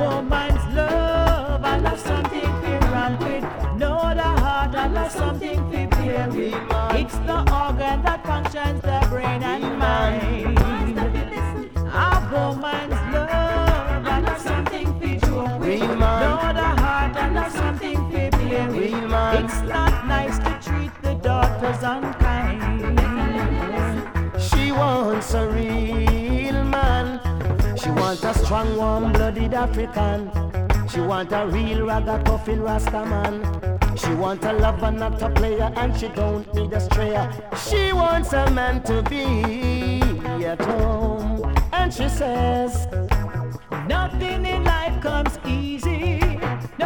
woman's love, I love something to run with. Know the heart, I love something to play with. It's the organ that functions the brain and mind. A woman's love, I love something to joke with. Know the heart, I love something to play with. It's not nice to treat the daughters unkind. She wants a real man. She wants a strong, warm-blooded African. She wants a real ragamuffin Rasta man. She wants a lover, not a player, and she don't need a strayer. She wants a man to be at home. And she says, nothing in life comes easy.